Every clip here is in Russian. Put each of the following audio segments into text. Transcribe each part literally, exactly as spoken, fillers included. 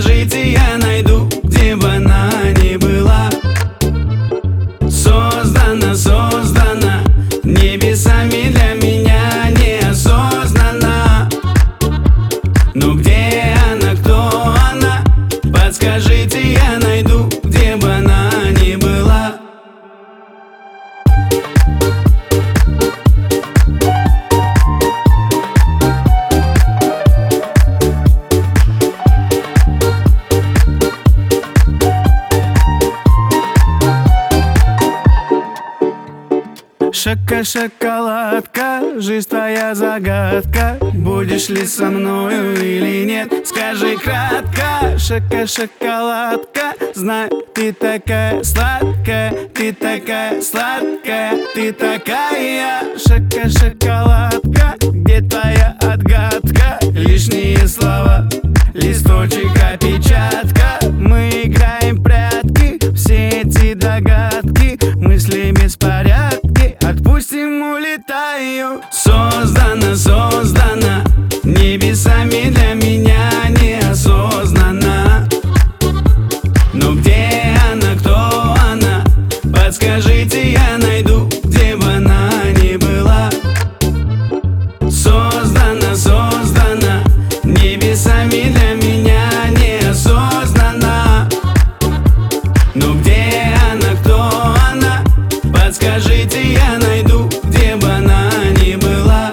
Подскажите, я найду, где бы она ни была. Создана, создана небесами для меня неосознанно. Ну где она, кто она? Подскажите, я найду, где бы она ни была. Шока-шоколадка, жизнь твоя загадка. Будешь ли со мною или нет, скажи кратко. Шока-шоколадка, знай, ты такая сладкая, ты такая сладкая, ты такая. Шока-шоколадка, где твоя отгадка? Лишние слова, листочек, опечатка. Мы играем в прятки, все эти догадки, мысли беспорядки, отпустим, улетаю. Создана, создана небесами для меня неосознанно. Ну где она, кто она? Подскажите, я найду, где бы она ни была. Создана, создана небесами для меня неосознанно. Ну где она, кто она? Подскажите, я найду, где бы она ни была.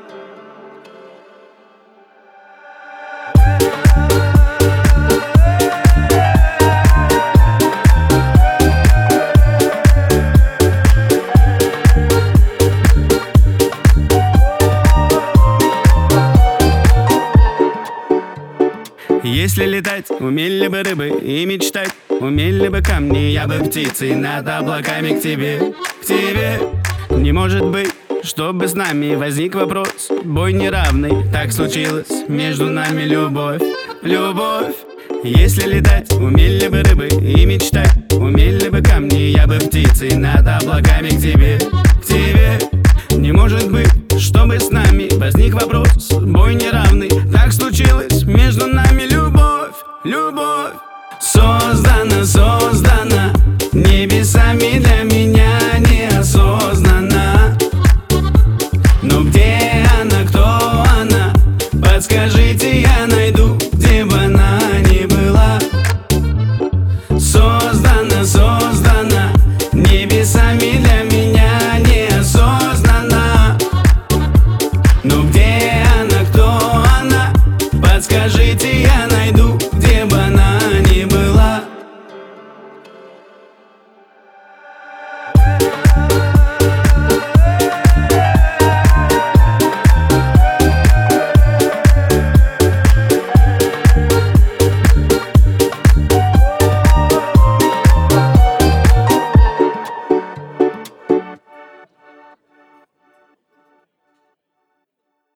Если летать умели бы рыбы и мечтать умели бы камни, я бы птицей над облаками к тебе, к тебе. Не может быть, чтобы с нами возник вопрос, бой неравный, так случилось, между нами любовь, любовь. Если летать умели бы рыбы и мечтать умели бы камни, я бы птицей над облаками к тебе, к тебе. Не может быть, чтобы с нами возник вопрос, бой неравный, так случилось, между нами любовь, любовь. Создана, создана небесами для